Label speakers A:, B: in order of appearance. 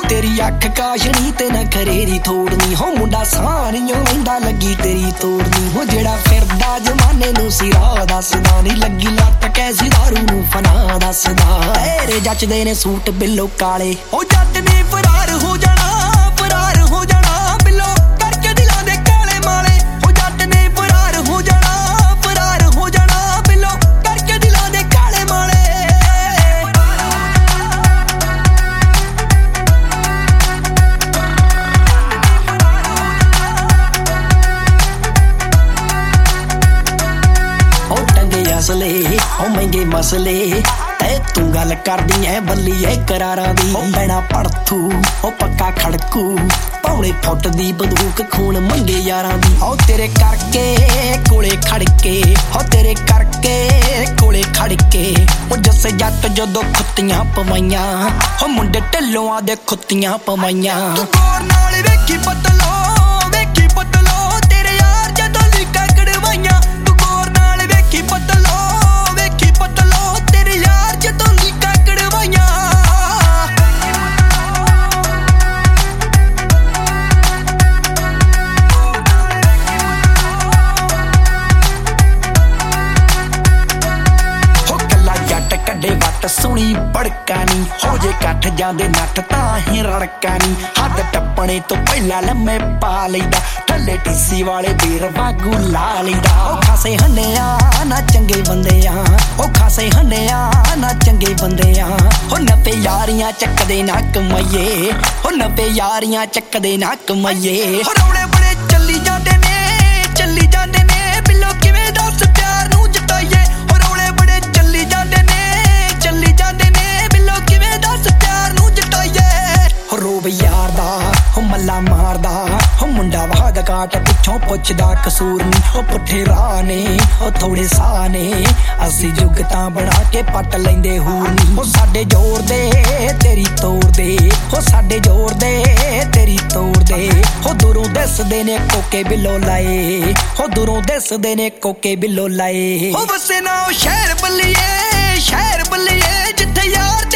A: तेरी अख काशनी ते न खरेरी थोड़नी हो मुंडा सारियों वंदा लगी तेरी तोड़नी हो जेड़ा फिरदा जमाने नू सिरा दसदा नी लगी लत कैसी दारू नू फना दसदा तेरे जचदे ने सूट बिल्लो काले ओ जट ने फरार हो जाना बिल्लो करके दिलां दे काले माले ओ जट ने फरार हो जाना बिल्लो करके दिलां दे काले माले असले ओ महंगे मसले ते तू गल करदी ऐ बल्ली ऐ करारा दी बैना पड़थू ओ पक्का खड़कू पौने फुट दी बंदूक खून मंगे यारां दी ओ तेरे करके कोले खड़के ओ तेरे करके कोले खड़के ओ जसे जट जदों खुत्तियां पवाइयां ओ मुंडे ढिल्लों दे खुत्तियां पवाइयां तू गौर नाल वेखी पतलो तेरे यार जदों लीका कड़वाइयां तू गौर नाल वेखी पतलो तेरे यार जदों लीका कड़वाइयां हो कला जट कड्डे वट सोहनी बड़का नी हो जे कठ जांदे नट तां ही रड़का नी हद टप्पणे तो पहला लम्मे पा लईदा थल्ले टीसी वाले बीर वागू ला लईदा ओ खासे हन्निया ना चंगे बंदे आ ओ खासे हन्निया ना चंगे बंदे आ ओ नब्बे यारियां चकदे ना कमाइए ओ नब्बे यारियां चकदे ना कमाइए ओ रौले बड़े चली जांदे ने बिल्लो किवें दस प्यार नू जताइए ओ रौले बड़े चली जांदे ने बिल्लो किवें दस प्यार नू जताइए ओ रोब यार दा ओ मल्ला मारदा ओ मुंडा वाद काट पिछों पुछदा कसूर नी ओ पुठे राह ने ओ थोड़े साह ने असी जुगतां बना के पट लैंदे हूर नी ओ साडे जोर दे तेरी तोड़ दे ओ साडे जोर दे तेरी तोड़ दे ओ दूरों दसदे ने कोके बिल्लो लाए ओ दूरों दसदे ने कोके बिल्लो लाए ओ वसे ना ओ शहर बल्लिए जिथे यार